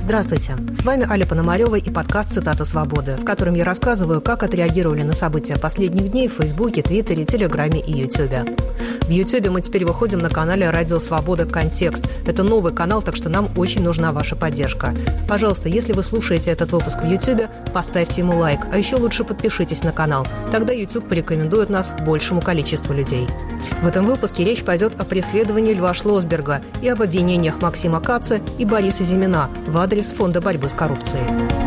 Здравствуйте, с вами Аля Пономарева и подкаст «Цитата свободы», в котором я рассказываю, как отреагировали на события последних дней в Фейсбуке, Твиттере, Телеграме и Ютубе. В Ютубе мы теперь выходим на канале «Радио Свобода. Контекст». Это новый канал, так что нам очень нужна ваша поддержка. Пожалуйста, если вы слушаете этот выпуск в Ютубе, поставьте ему лайк, а еще лучше подпишитесь на канал. Тогда YouTube порекомендует нас большему количеству людей. В этом выпуске речь пойдет о преследовании Льва Шлосберга и об обвинениях Максима Каца и Бориса Зимина в адрес Фонда борьбы с коррупцией.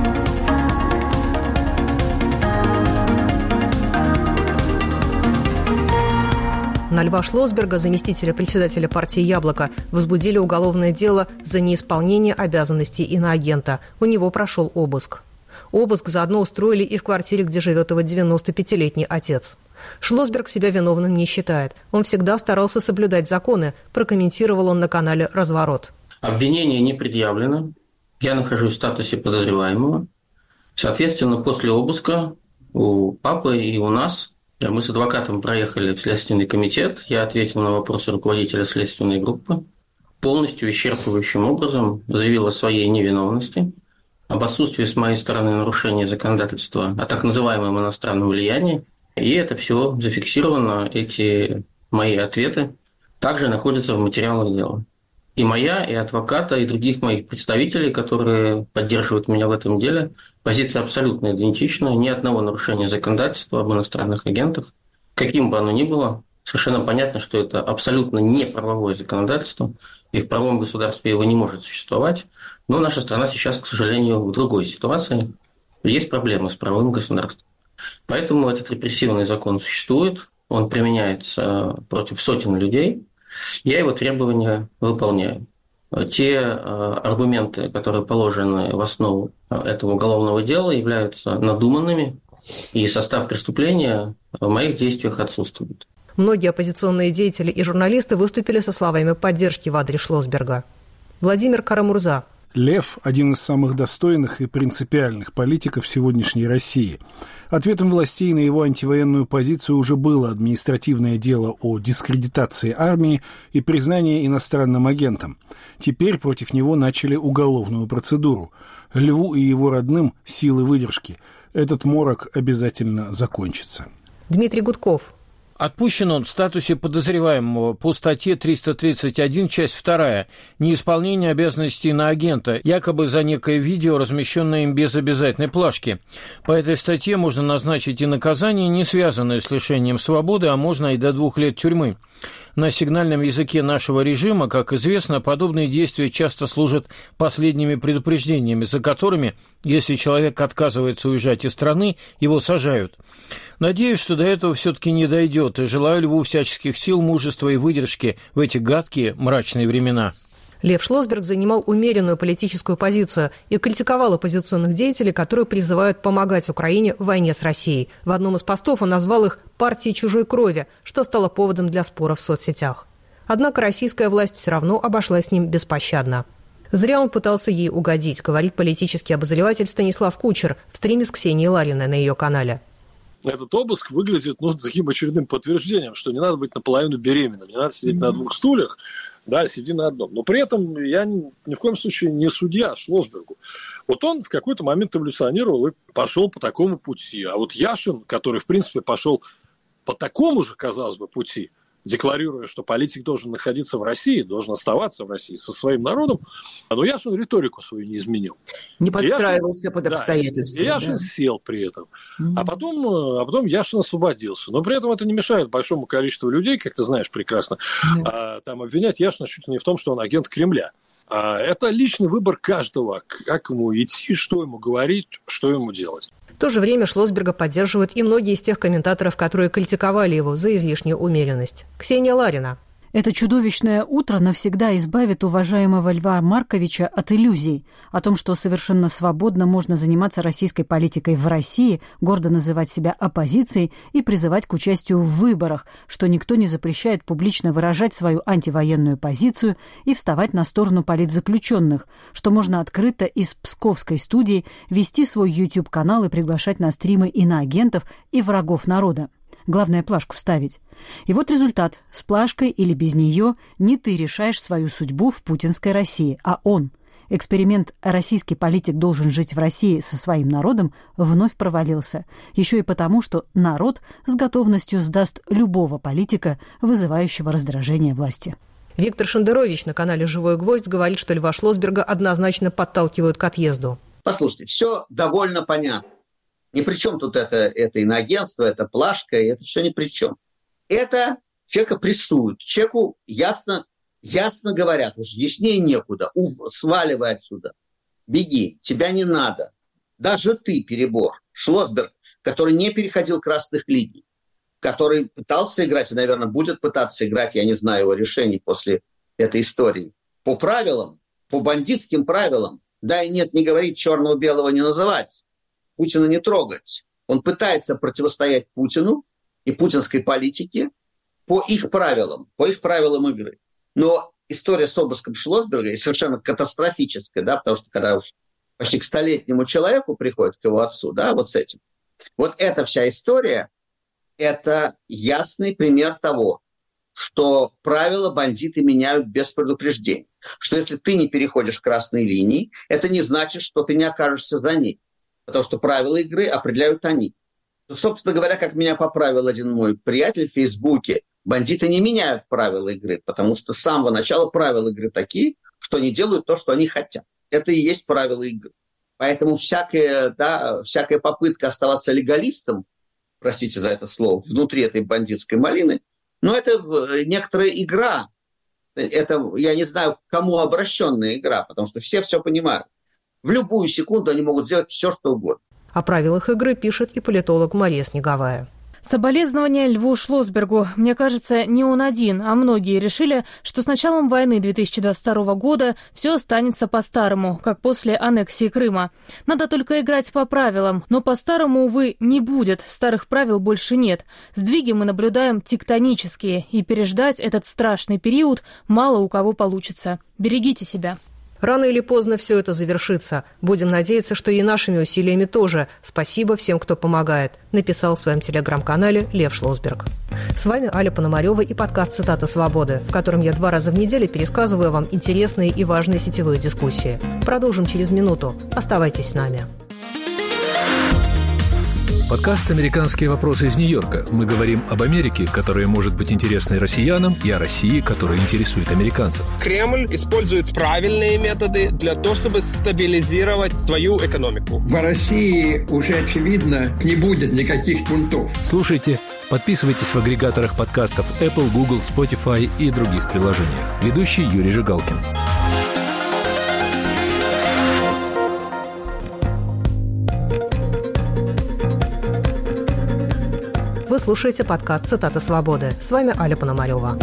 На Льва Шлосберга, заместителя председателя партии «Яблоко», возбудили уголовное дело за неисполнение обязанностей иноагента. У него прошел обыск. Обыск заодно устроили и в квартире, где живет его 95-летний отец. Шлосберг себя виновным не считает. Он всегда старался соблюдать законы, прокомментировал он на канале «Разворот». Обвинение не предъявлено. Я нахожусь в статусе подозреваемого. Соответственно, после обыска у папы и у нас мы с адвокатом проехали в Следственный комитет. Я ответил на вопросы руководителя следственной группы. Полностью исчерпывающим образом заявил о своей невиновности, об отсутствии с моей стороны нарушения законодательства о так называемом иностранном влиянии. И это все зафиксировано, эти мои ответы также находятся в материалах дела. И моя, и адвоката, и других моих представителей, которые поддерживают меня в этом деле, позиция абсолютно идентичная, ни одного нарушения законодательства об иностранных агентах. Каким бы оно ни было, совершенно понятно, что это абсолютно не правовое законодательство, и в правовом государстве его не может существовать. Но наша страна сейчас, к сожалению, в другой ситуации. Есть проблемы с правовым государством. Поэтому этот репрессивный закон существует, он применяется против сотен людей. Я его требования выполняю. Те аргументы, которые положены в основу этого уголовного дела, являются надуманными, и состав преступления в моих действиях отсутствует. Многие оппозиционные деятели и журналисты выступили со словами поддержки в адрес Шлосберга. Владимир Карамурза. Лев – один из самых достойных и принципиальных политиков сегодняшней России. Ответом властей на его антивоенную позицию уже было административное дело о дискредитации армии и признание иностранным агентом. Теперь против него начали уголовную процедуру. Льву и его родным силы выдержки. Этот морок обязательно закончится. Дмитрий Гудков. Отпущен он в статусе подозреваемого по статье 331, часть 2, неисполнение обязанностей иноагента, якобы за некое видео, размещенное им без обязательной плашки. По этой статье можно назначить и наказание, не связанное с лишением свободы, а можно и до 2 лет тюрьмы. На сигнальном языке нашего режима, как известно, подобные действия часто служат последними предупреждениями, за которыми, если человек отказывается уезжать из страны, его сажают. Надеюсь, что до этого все-таки не дойдет, и желаю Льву всяческих сил, мужества и выдержки в эти гадкие, мрачные времена. Лев Шлосберг занимал умеренную политическую позицию и критиковал оппозиционных деятелей, которые призывают помогать Украине в войне с Россией. В одном из постов он назвал их «партией чужой крови», что стало поводом для споров в соцсетях. Однако российская власть все равно обошлась с ним беспощадно. Зря он пытался ей угодить, говорит политический обозреватель Станислав Кучер в стриме с Ксенией Лариной на ее канале. Этот обыск выглядит таким очередным подтверждением, что не надо быть наполовину беременным, не надо сидеть на 2 стульях, да, сиди на одном. Но при этом я ни в коем случае не судья Шлосбергу. Вот он в какой-то момент эволюционировал и пошел по такому пути. А вот Яшин, который, в принципе, пошел по такому же, казалось бы, пути, декларируя, что политик должен находиться в России, должен оставаться в России со своим народом, но Яшин риторику свою не изменил. Не подстраивался под обстоятельства. И Яшин сел при этом. А потом Яшин освободился. Но при этом это не мешает большому количеству людей, как ты знаешь прекрасно, там обвинять Яшина чуть ли не в том, что он агент Кремля. Это личный выбор каждого, как ему идти, что ему говорить, что ему делать. В то же время Шлосберга поддерживают и многие из тех комментаторов, которые критиковали его за излишнюю умеренность. Ксения Ларина. Это чудовищное утро навсегда избавит уважаемого Льва Марковича от иллюзий о том, что совершенно свободно можно заниматься российской политикой в России, гордо называть себя оппозицией и призывать к участию в выборах, что никто не запрещает публично выражать свою антивоенную позицию и вставать на сторону политзаключенных, что можно открыто из псковской студии вести свой YouTube-канал и приглашать на стримы иноагентов и врагов народа. Главное, плашку ставить. И вот результат. С плашкой или без нее не ты решаешь свою судьбу в путинской России, а он. Эксперимент «Российский политик должен жить в России со своим народом» вновь провалился. Еще и потому, что народ с готовностью сдаст любого политика, вызывающего раздражение власти. Виктор Шендерович на канале «Живой гвоздь» говорит, что Льва Шлосберга однозначно подталкивают к отъезду. Послушайте, все довольно понятно. Ни при чем тут это иноагентство, это плашка, это все ни при чем. Это человека прессуют, человеку ясно говорят, уж яснее некуда, сваливай отсюда, беги, тебя не надо. Даже ты, перебор, Шлосберг, который не переходил красных линий, который пытался играть и, наверное, будет пытаться играть, я не знаю его решений после этой истории, по правилам, по бандитским правилам, да и нет, не говорить, черного-белого не называть, Путина не трогать. Он пытается противостоять Путину и путинской политике по их правилам игры. Но история с обыском Шлосберга совершенно катастрофическая, да, потому что когда уж почти к 100-летнему человеку приходит, к его отцу, да, вот с этим. Вот эта вся история, это ясный пример того, что правила бандиты меняют без предупреждения. Что если ты не переходишь красные линии, это не значит, что ты не окажешься за ней. Потому что правила игры определяют они. Собственно говоря, как меня поправил один мой приятель в Фейсбуке, бандиты не меняют правила игры, потому что с самого начала правила игры такие, что они делают то, что они хотят. Это и есть правила игры. Поэтому всякая попытка оставаться легалистом, простите за это слово, внутри этой бандитской малины, но это некоторая игра. Это, я не знаю, к кому обращенная игра, потому что все понимают. В любую секунду они могут сделать все, что угодно. О правилах игры пишет и политолог Мария Снеговая. Соболезнования Льву Шлосбергу. Мне кажется, не он один, а многие решили, что с началом войны 2022 года все останется по-старому, как после аннексии Крыма. Надо только играть по правилам, но по-старому, увы, не будет, старых правил больше нет. Сдвиги мы наблюдаем тектонические, и переждать этот страшный период мало у кого получится. Берегите себя. Рано или поздно все это завершится. Будем надеяться, что и нашими усилиями тоже. Спасибо всем, кто помогает, написал в своем телеграм-канале Лев Шлосберг. С вами Аля Пономарева и подкаст «Цитата свободы», в котором я 2 раза в неделю пересказываю вам интересные и важные сетевые дискуссии. Продолжим через минуту. Оставайтесь с нами. Подкаст «Американские вопросы» из Нью-Йорка. Мы говорим об Америке, которая может быть интересной россиянам, и о России, которая интересует американцев. Кремль использует правильные методы для того, чтобы стабилизировать свою экономику. В России уже, очевидно, не будет никаких бунтов. Слушайте, подписывайтесь в агрегаторах подкастов Apple, Google, Spotify и других приложениях. Ведущий Юрий Жигалкин. Вы слушаете подкаст «Цитата свободы». С вами Аля Пономарева.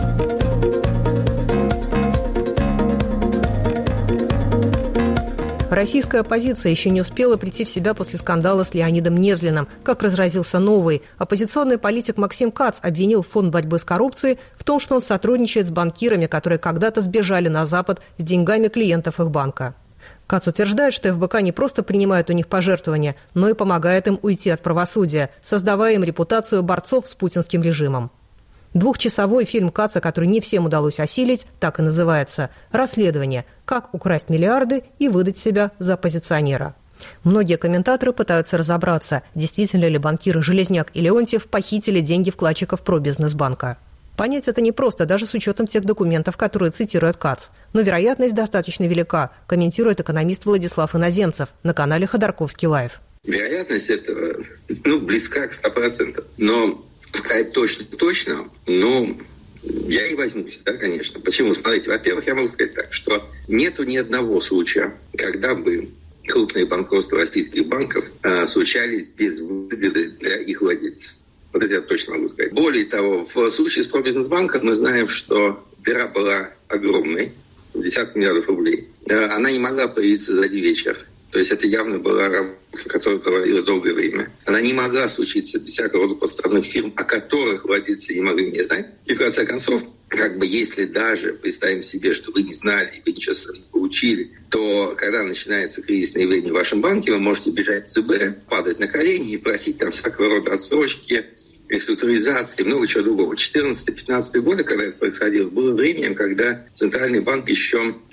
Российская оппозиция еще не успела прийти в себя после скандала с Леонидом Невзлиным. Как разразился новый. Оппозиционный политик Максим Кац обвинил Фонд борьбы с коррупцией в том, что он сотрудничает с банкирами, которые когда-то сбежали на Запад с деньгами клиентов их банка. Кац утверждает, что ФБК не просто принимает у них пожертвования, но и помогает им уйти от правосудия, создавая им репутацию борцов с путинским режимом. 2-часовой фильм Каца, который не всем удалось осилить, так и называется «Расследование. Как украсть миллиарды и выдать себя за оппозиционера». Многие комментаторы пытаются разобраться, действительно ли банкиры Железняк и Леонтьев похитили деньги вкладчиков Пробизнесбанка. Понять это непросто, даже с учетом тех документов, которые цитирует Кац. Но вероятность достаточно велика, комментирует экономист Владислав Иноземцев на канале Ходорковский Лайв. Вероятность этого близка к 100%. Но сказать точно, я не возьмусь, да, конечно. Почему? Смотрите, во-первых, я могу сказать так, что нету ни одного случая, когда бы крупные банкротства российских банков случались без выгоды для их владельцев. Вот это я точно могу сказать. Более того, в случае с Пробизнесбанком мы знаем, что дыра была огромной, десятки миллиардов рублей. Она не могла появиться за один вечер. То есть это явно была работа, которая проводилась долгое время. Она не могла случиться без всякого рода подставных фирм, о которых владельцы не могли не знать. И в конце концов, если даже представим себе, что вы не знали и вы ничего не получили, то когда начинается кризисное явление в вашем банке, вы можете бежать в ЦБ, падать на колени и просить там всякого рода отсрочки, реструктуризации, много чего другого. 14-15 годы, когда это происходило, было временем, когда Центральный банк еще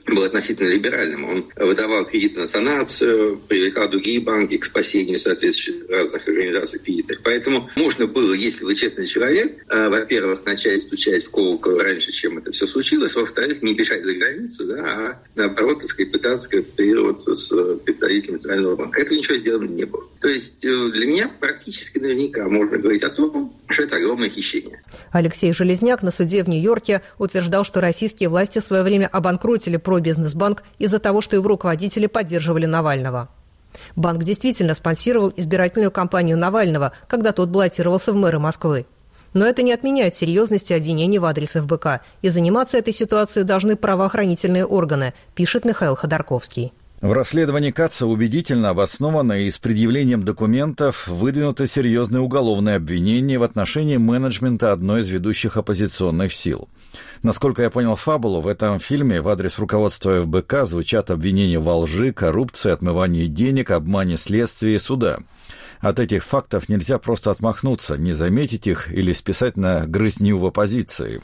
был относительно либеральным. Он выдавал кредиты на санацию, привлекал другие банки к спасению соответствующих разных организаций кредитов. Поэтому можно было, если вы честный человек, во-первых, начать стучать в колокол раньше, чем это все случилось, во-вторых, не бежать за границу, да, а наоборот, так сказать, пытаться кооперироваться с представителями Национального банка. Этого ничего сделано не было. То есть для меня практически наверняка можно говорить о том, что это огромное хищение. Алексей Железняк на суде в Нью-Йорке утверждал, что российские власти в свое время обанкротили пробизнес-банк из-за того, что его руководители поддерживали Навального. Банк действительно спонсировал избирательную кампанию Навального, когда тот баллотировался в мэры Москвы. Но это не отменяет серьезности обвинений в адрес ФБК, и заниматься этой ситуацией должны правоохранительные органы, пишет Михаил Ходорковский. В расследовании Катца убедительно обосновано и с предъявлением документов выдвинуто серьезное уголовное обвинение в отношении менеджмента одной из ведущих оппозиционных сил. Насколько я понял фабулу, в этом фильме в адрес руководства ФБК звучат обвинения во лжи, коррупции, отмывании денег, обмане следствия и суда. От этих фактов нельзя просто отмахнуться, не заметить их или списать на грызню в оппозиции.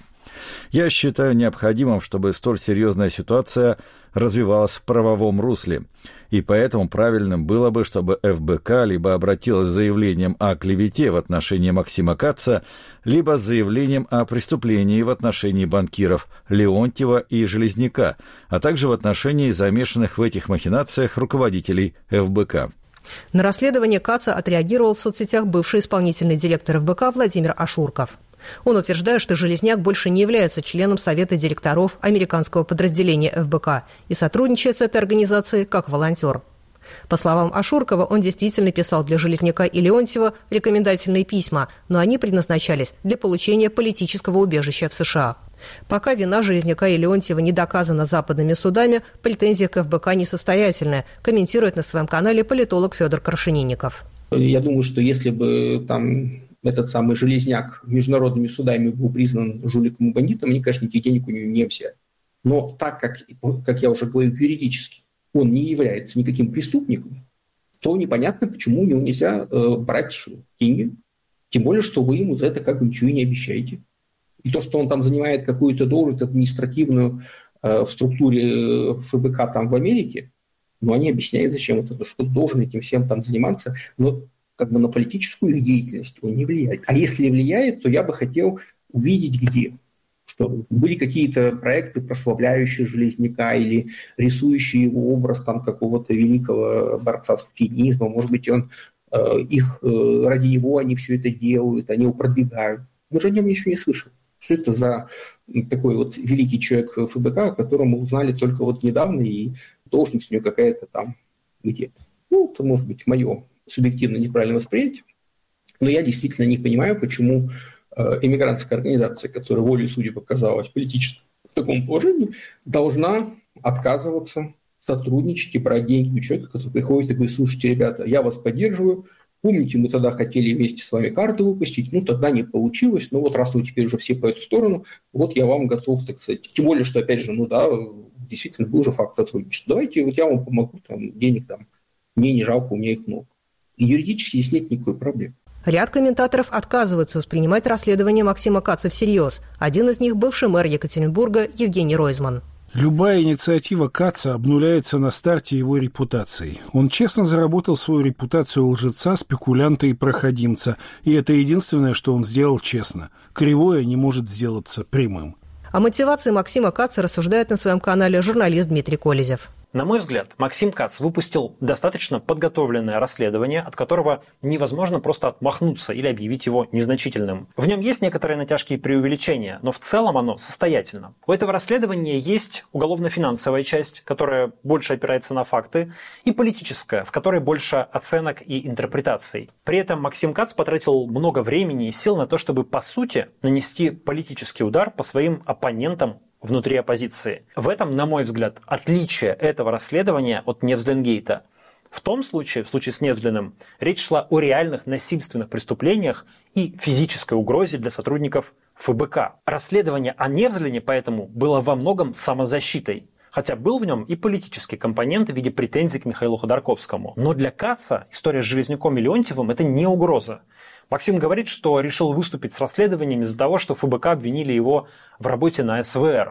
Я считаю необходимым, чтобы столь серьезная ситуация развивалась в правовом русле, и поэтому правильным было бы, чтобы ФБК либо обратилась с заявлением о клевете в отношении Максима Катца, либо с заявлением о преступлении в отношении банкиров Леонтьева и Железняка, а также в отношении замешанных в этих махинациях руководителей ФБК. На расследование Катца отреагировал в соцсетях бывший исполнительный директор ФБК Владимир Ашурков. Он утверждает, что Железняк больше не является членом Совета директоров американского подразделения ФБК и сотрудничает с этой организацией как волонтер. По словам Ашуркова, он действительно писал для Железняка и Леонтьева рекомендательные письма, но они предназначались для получения политического убежища в США. Пока вина Железняка и Леонтьева не доказана западными судами, претензии к ФБК несостоятельны, комментирует на своем канале политолог Федор Крашенинников. Я думаю, что если бы там этот самый Железняк международными судами был признан жуликом и бандитом, они, конечно, никаких денег у него не взяли. Но так как я уже говорю, юридически он не является никаким преступником, то непонятно, почему у него нельзя брать деньги. Тем более, что вы ему за это как бы ничего и не обещаете. И то, что он там занимает какую-то должность административную в структуре ФБК там в Америке, но они объясняют, зачем это, что должен этим всем там заниматься, но как бы на политическую деятельность он не влияет. А если влияет, то я бы хотел увидеть где. Что были какие-то проекты, прославляющие Железняка или рисующие его образ там какого-то великого борца с феминизмом. Может быть, ради него они все это делают, они его продвигают. Мы же о нем ничего не слышим. Что это за такой вот великий человек ФБК, о котором мы узнали только вот недавно, и должность у него какая-то там где-то. Ну, это может быть мое субъективно неправильное восприятие. Но я действительно не понимаю, почему эмигрантская организация, которая волей судеб оказалась политически в таком положении, должна отказываться сотрудничать и брать деньги у человека, который приходит и говорит: слушайте, ребята, я вас поддерживаю. Помните, мы тогда хотели вместе с вами карту выпустить, тогда не получилось, вот раз вы теперь уже все по эту сторону, вот я вам готов, так сказать. Тем более, что, опять же, действительно был уже факт сотрудничества. Давайте вот я вам помогу, денег мне не жалко, у меня их много. И юридически здесь нет никакой проблемы. Ряд комментаторов отказываются воспринимать расследование Максима Катца всерьез. Один из них – бывший мэр Екатеринбурга Евгений Ройзман. Любая инициатива Катца обнуляется на старте его репутацией. Он честно заработал свою репутацию лжеца, спекулянта и проходимца. И это единственное, что он сделал честно. Кривое не может сделаться прямым. О мотивации Максима Катца рассуждает на своем канале журналист Дмитрий Колезев. На мой взгляд, Максим Катц выпустил достаточно подготовленное расследование, от которого невозможно просто отмахнуться или объявить его незначительным. В нем есть некоторые натяжки и преувеличения, но в целом оно состоятельно. У этого расследования есть уголовно-финансовая часть, которая больше опирается на факты, и политическая, в которой больше оценок и интерпретаций. При этом Максим Катц потратил много времени и сил на то, чтобы, по сути, нанести политический удар по своим оппонентам внутри оппозиции. В этом, на мой взгляд, отличие этого расследования от Невзленгейта. В случае с Невзленым, речь шла о реальных насильственных преступлениях и физической угрозе для сотрудников ФБК. Расследование о Невзлене поэтому было во многом самозащитой, хотя был в нем и политический компонент в виде претензий к Михаилу Ходорковскому. Но для Катца история с Железняком и Леонтьевым – это не угроза. Максим говорит, что решил выступить с расследованием из-за того, что ФБК обвинили его в работе на СВР.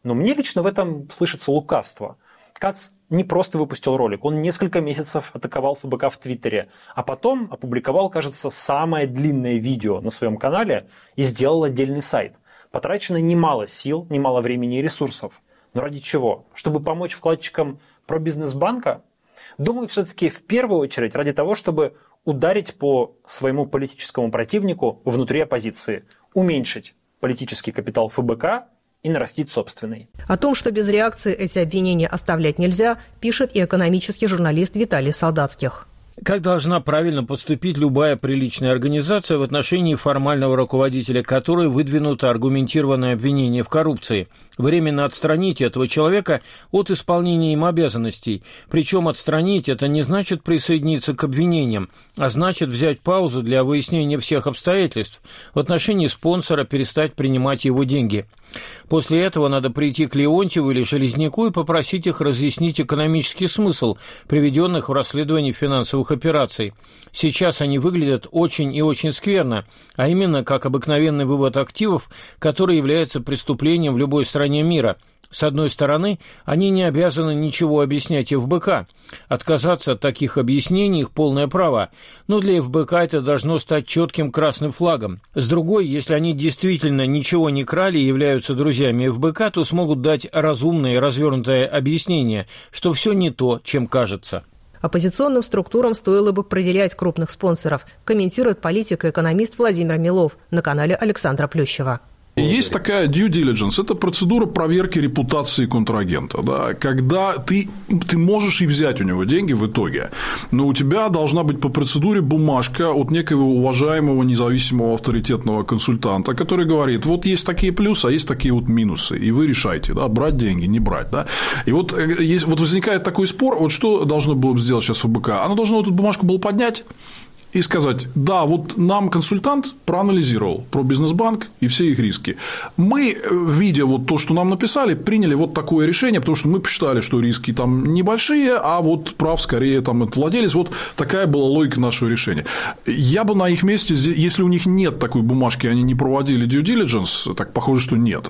Но мне лично в этом слышится лукавство. Кац не просто выпустил ролик, он несколько месяцев атаковал ФБК в Твиттере, а потом опубликовал, кажется, самое длинное видео на своем канале и сделал отдельный сайт. Потрачено немало сил, немало времени и ресурсов. Но ради чего? Чтобы помочь вкладчикам пробизнесбанка? Думаю, все-таки в первую очередь ради того, чтобы ударить по своему политическому противнику внутри оппозиции, уменьшить политический капитал ФБК и нарастить собственный. О том, что без реакции эти обвинения оставлять нельзя, пишет и экономический журналист Виталий Солдатских. Как должна правильно поступить любая приличная организация в отношении формального руководителя, которой выдвинуто аргументированное обвинение в коррупции? Временно отстранить этого человека от исполнения им обязанностей. Причем отстранить это не значит присоединиться к обвинениям, а значит взять паузу для выяснения всех обстоятельств. В отношении спонсора перестать принимать его деньги. После этого надо прийти к Леонтьеву или Железняку и попросить их разъяснить экономический смысл приведенных в расследовании финансовых операций. Сейчас они выглядят очень и очень скверно, а именно как обыкновенный вывод активов, который является преступлением в любой стране мира. С одной стороны, они не обязаны ничего объяснять ФБК. Отказаться от таких объяснений – их полное право. Но для ФБК это должно стать четким красным флагом. С другой, если они действительно ничего не крали и являются друзьями ФБК, то смогут дать разумное и развернутое объяснение, что все не то, чем кажется. Оппозиционным структурам стоило бы проверять крупных спонсоров, комментирует политик и экономист Владимир Милов на канале Александра Плющева. Есть такая due diligence, это процедура проверки репутации контрагента, да, когда ты можешь и взять у него деньги в итоге, но у тебя должна быть по процедуре бумажка от некого уважаемого независимого авторитетного консультанта, который говорит, вот есть такие плюсы, а есть такие вот минусы, и вы решаете, да, брать деньги, не брать, да. И вот возникает такой спор, вот что должно было бы сделать сейчас ФБК? Оно должно эту бумажку было поднять и сказать, да, вот нам консультант проанализировал про Бизнесбанк и все их риски. Мы, видя вот то, что нам написали, приняли вот такое решение, потому что мы посчитали, что риски там небольшие, а вот прав скорее там этот владелец. Вот такая была логика нашего решения. Я бы на их месте, если у них нет такой бумажки, они не проводили due diligence, так похоже, что нет,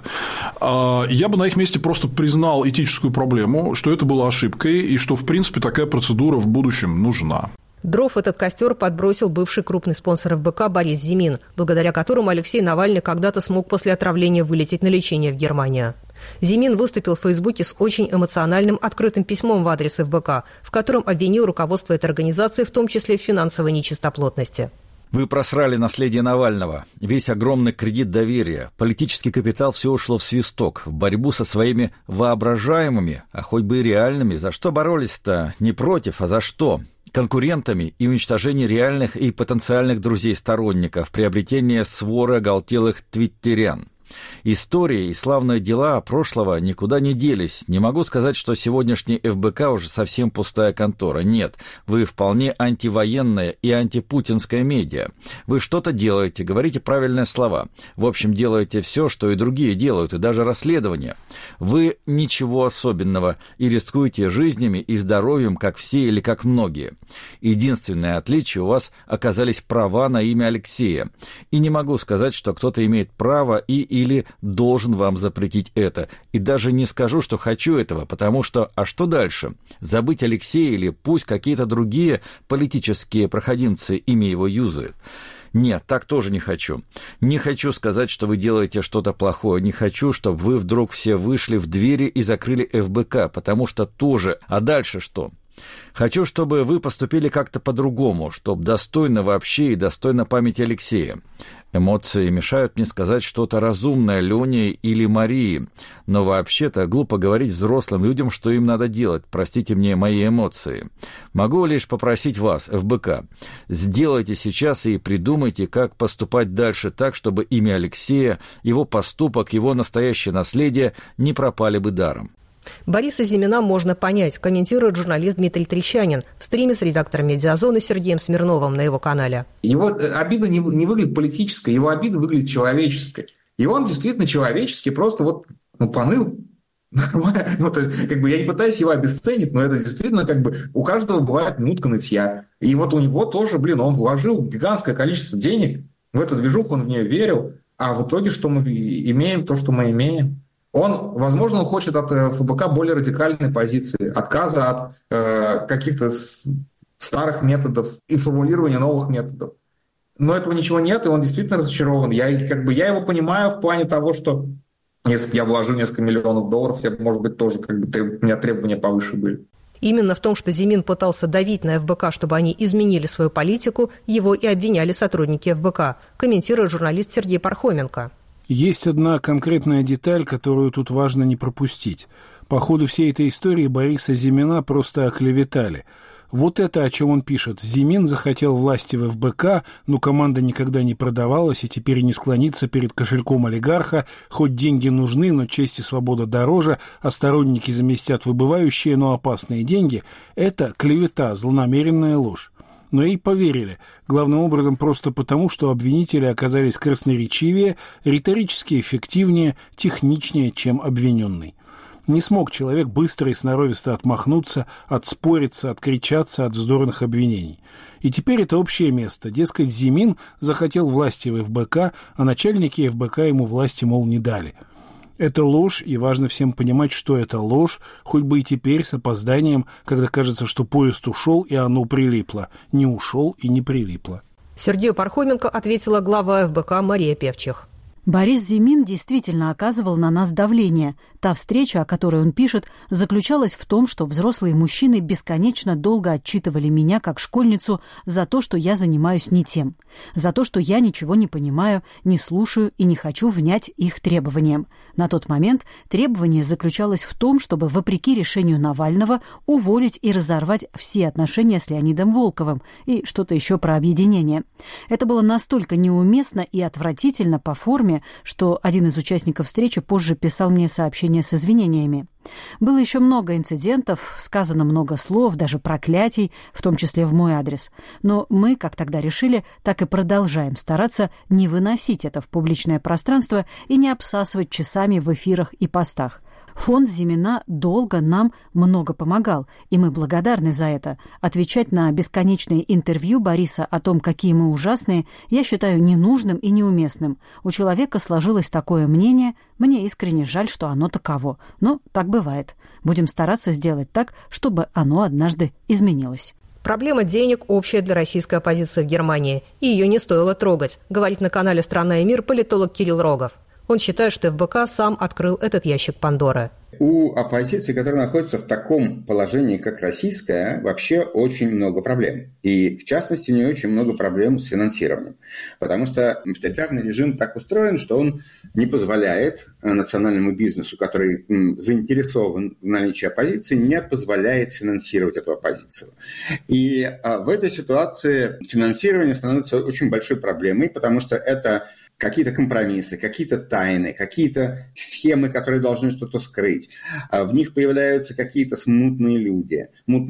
я бы на их месте просто признал этическую проблему, что это была ошибкой и что, в принципе, такая процедура в будущем нужна. Дров в этот костер подбросил бывший крупный спонсор ФБК Борис Зимин, благодаря которому Алексей Навальный когда-то смог после отравления вылететь на лечение в Германию. Зимин выступил в Фейсбуке с очень эмоциональным открытым письмом в адрес ФБК, в котором обвинил руководство этой организации, в том числе в финансовой нечистоплотности. Вы просрали наследие Навального, весь огромный кредит доверия, политический капитал, все ушло в свисток, в борьбу со своими воображаемыми, а хоть бы и реальными. За что боролись-то? Не против, а за что? Конкурентами и уничтожение реальных и потенциальных друзей-сторонников, приобретение своры оголтелых твиттерян. История и славные дела прошлого никуда не делись. Не могу сказать, что сегодняшний ФБК уже совсем пустая контора. Нет, вы вполне антивоенная и антипутинская медиа. Вы что-то делаете, говорите правильные слова. В общем, делаете все, что и другие делают, и даже расследования. Вы ничего особенного и рискуете жизнями и здоровьем, как все или как многие. Единственное отличие, у вас оказались права на имя Алексея. И не могу сказать, что кто-то имеет право или должен вам запретить это. И даже не скажу, что хочу этого, потому что, а что дальше? Забыть Алексея или пусть какие-то другие политические проходимцы имя его юзают? Нет, так тоже не хочу. Не хочу сказать, что вы делаете что-то плохое. Не хочу, чтобы вы вдруг все вышли в двери и закрыли ФБК, потому что тоже. А дальше что? Хочу, чтобы вы поступили как-то по-другому, чтобы достойно вообще и достойно памяти Алексея. Эмоции мешают мне сказать что-то разумное Лене или Марии, но вообще-то глупо говорить взрослым людям, что им надо делать, простите мне мои эмоции. Могу лишь попросить вас, ФБК, сделайте сейчас и придумайте, как поступать дальше так, чтобы имя Алексея, его поступок, его настоящее наследие не пропали бы даром. Бориса Зимина можно понять, комментирует журналист Дмитрий Трещанин в стриме с редактором «Медиазоны» Сергеем Смирновым на его канале. Его обида не выглядит политической, его обида выглядит человеческой. И он действительно человеческий, просто поныл. То есть, я не пытаюсь его обесценить, но это действительно у каждого бывает минутка нытья. И вот у него тоже, он вложил гигантское количество денег в эту движуху, он в нее верил, а в итоге что мы имеем, то, что мы имеем. Возможно, он хочет от ФБК более радикальной позиции, отказа от каких-то старых методов и формулирования новых методов. Но этого ничего нет, и он действительно разочарован. Я его понимаю в плане того, что если бы я вложил несколько миллионов долларов, я, может быть, тоже у меня требования повыше были. Именно в том, что Зимин пытался давить на ФБК, чтобы они изменили свою политику, его и обвиняли сотрудники ФБК, комментирует журналист Сергей Пархоменко. Есть одна конкретная деталь, которую тут важно не пропустить. По ходу всей этой истории Бориса Зимина просто оклеветали. Вот это, о чем он пишет. Зимин захотел власти в ФБК, но команда никогда не продавалась и теперь не склонится перед кошельком олигарха. Хоть деньги нужны, но честь и свобода дороже, а сторонники заместят выбывающие, но опасные деньги. Это клевета, злонамеренная ложь. Но и поверили. Главным образом просто потому, что обвинители оказались красноречивее, риторически эффективнее, техничнее, чем обвиненный. Не смог человек быстро и сноровисто отмахнуться, отспориться, откричаться от вздорных обвинений. И теперь это общее место. Дескать, Зимин захотел власти в ФБК, а начальники ФБК ему власти, мол, не дали. Это ложь, и важно всем понимать, что это ложь, хоть бы и теперь с опозданием, когда кажется, что поезд ушел, и оно прилипло. Не ушел и не прилипло. Сергею Пархоменко ответила глава ФБК Мария Певчих. Борис Зимин действительно оказывал на нас давление. Та встреча, о которой он пишет, заключалась в том, что взрослые мужчины бесконечно долго отчитывали меня как школьницу за то, что я занимаюсь не тем, за то, что я ничего не понимаю, не слушаю и не хочу внять их требованиям. На тот момент требование заключалось в том, чтобы, вопреки решению Навального, уволить и разорвать все отношения с Леонидом Волковым и что-то еще про объединение. Это было настолько неуместно и отвратительно по форме, что один из участников встречи позже писал мне сообщение с извинениями. Было еще много инцидентов, сказано много слов, даже проклятий, в том числе в мой адрес. Но мы, как тогда решили, так и продолжаем стараться не выносить это в публичное пространство и не обсасывать часами в эфирах и постах. Фонд Зимина долго нам много помогал, и мы благодарны за это. Отвечать на бесконечные интервью Бориса о том, какие мы ужасные, я считаю ненужным и неуместным. У человека сложилось такое мнение, мне искренне жаль, что оно таково. Но так бывает. Будем стараться сделать так, чтобы оно однажды изменилось. Проблема денег общая для российской оппозиции в Германии, и ее не стоило трогать, говорит на канале «Страна и мир» политолог Кирилл Рогов. Он считает, что ФБК сам открыл этот ящик Пандоры. У оппозиции, которая находится в таком положении, как российская, вообще очень много проблем. И, в частности, у нее очень много проблем с финансированием. Потому что авторитарный режим так устроен, что он не позволяет национальному бизнесу, который заинтересован в наличии оппозиции, не позволяет финансировать эту оппозицию. И в этой ситуации финансирование становится очень большой проблемой, потому что это какие-то компромиссы, какие-то тайны, какие-то схемы, которые должны что-то скрыть. В них появляются какие-то смутные люди.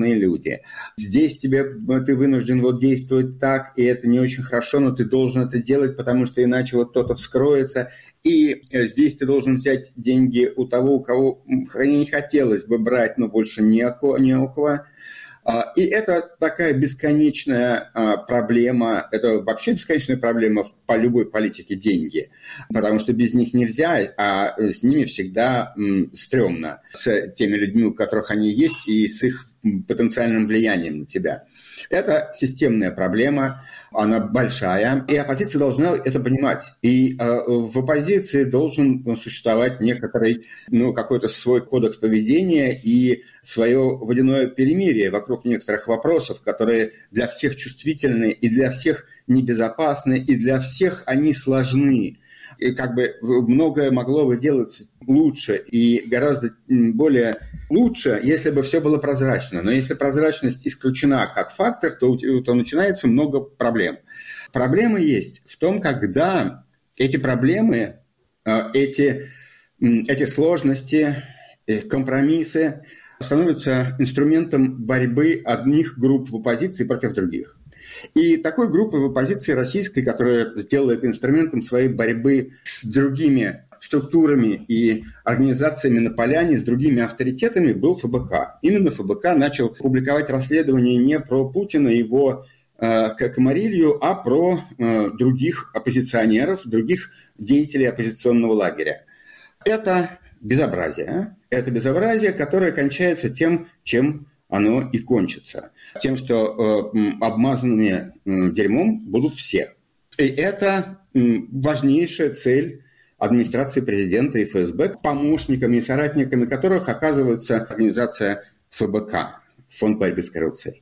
Здесь ты вынужден действовать так, и это не очень хорошо, но ты должен это делать, потому что иначе кто-то вскроется. И здесь ты должен взять деньги у того, у кого не хотелось бы брать, но больше не у кого. И это такая бесконечная проблема, это вообще бесконечная проблема по любой политике деньги, потому что без них нельзя, а с ними всегда стрёмно, с теми людьми, у которых они есть, и с их потенциальным влиянием на тебя. Это системная проблема, она большая, и оппозиция должна это понимать. И в оппозиции должен существовать некоторый, какой-то свой кодекс поведения и свое водяное перемирие вокруг некоторых вопросов, которые для всех чувствительны и для всех небезопасны, и для всех они сложны. И многое могло бы делаться лучше и гораздо более лучше, если бы все было прозрачно. Но если прозрачность исключена как фактор, то начинается много проблем. Проблемы есть в том, когда эти проблемы, эти сложности, компромиссы становятся инструментом борьбы одних групп в оппозиции против других. И такой группы в оппозиции российской, которая сделала это инструментом своей борьбы с другими структурами и организациями на поляне, с другими авторитетами, был ФБК. Именно ФБК начал публиковать расследования не про Путина и его комарилью, а про других оппозиционеров, других деятелей оппозиционного лагеря. Это безобразие. Это безобразие, которое кончается тем, чем оно и кончится. Тем, что обмазанными дерьмом будут все. И это важнейшая цель администрации президента и ФСБ, помощниками и соратниками которых оказывается организация ФБК, Фонд борьбы с коррупцией.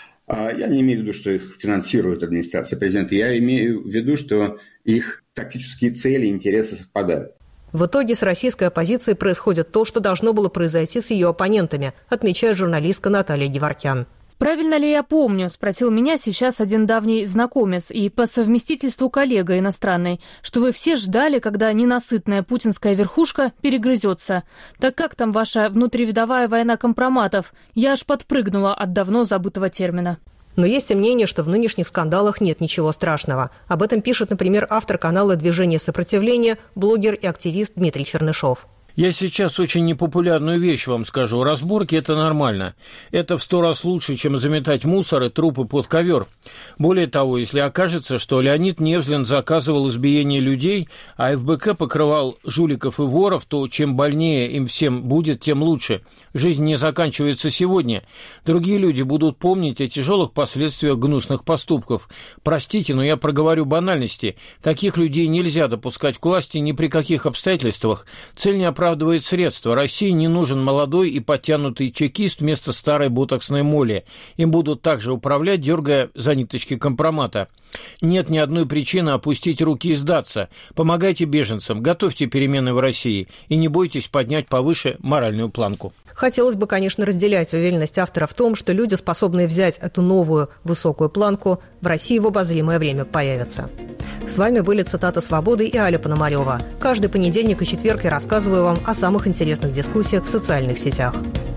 Я не имею в виду, что их финансирует администрация президента, я имею в виду, что их тактические цели и интересы совпадают. В итоге с российской оппозицией происходит то, что должно было произойти с ее оппонентами, отмечает журналистка Наталья Геворкян. «Правильно ли я помню?» – спросил меня сейчас один давний знакомец и по совместительству коллега иностранный, что вы все ждали, когда ненасытная путинская верхушка перегрызется. Так как там ваша внутривидовая война компроматов? Я аж подпрыгнула от давно забытого термина. Но есть и мнение, что в нынешних скандалах нет ничего страшного. Об этом пишет, например, автор канала «Движение сопротивления», блогер и активист Дмитрий Чернышов. Я сейчас очень непопулярную вещь вам скажу. Разборки – это нормально. Это в 100 раз лучше, чем заметать мусор и трупы под ковер. Более того, если окажется, что Леонид Невзлин заказывал избиение людей, а ФБК покрывал жуликов и воров, то чем больнее им всем будет, тем лучше. Жизнь не заканчивается сегодня. Другие люди будут помнить о тяжелых последствиях гнусных поступков. Простите, но я проговорю банальности. Таких людей нельзя допускать к власти ни при каких обстоятельствах. Цель не оправдывает средства. России не нужен молодой и подтянутый чекист вместо старой ботоксной моли. Им будут также управлять, дергая за ниточки компромата. Нет ни одной причины опустить руки и сдаться. Помогайте беженцам, готовьте перемены в России и не бойтесь поднять повыше моральную планку. Хотелось бы, конечно, разделять уверенность автора в том, что люди, способные взять эту новую высокую планку, в России в обозримое время появятся. С вами были «Цитаты свободы» и Аля Пономарёва. Каждый понедельник и четверг я рассказываю вам о самых интересных дискуссиях в социальных сетях.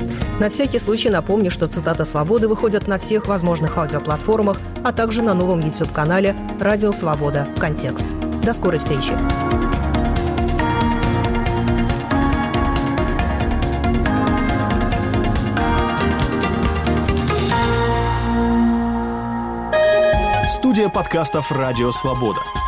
На всякий случай напомню, что «Цитаты свободы» выходят на всех возможных аудиоплатформах, а также на новом YouTube-канале «Радио Свобода. Контекст». До скорой встречи! Студия подкастов «Радио Свобода».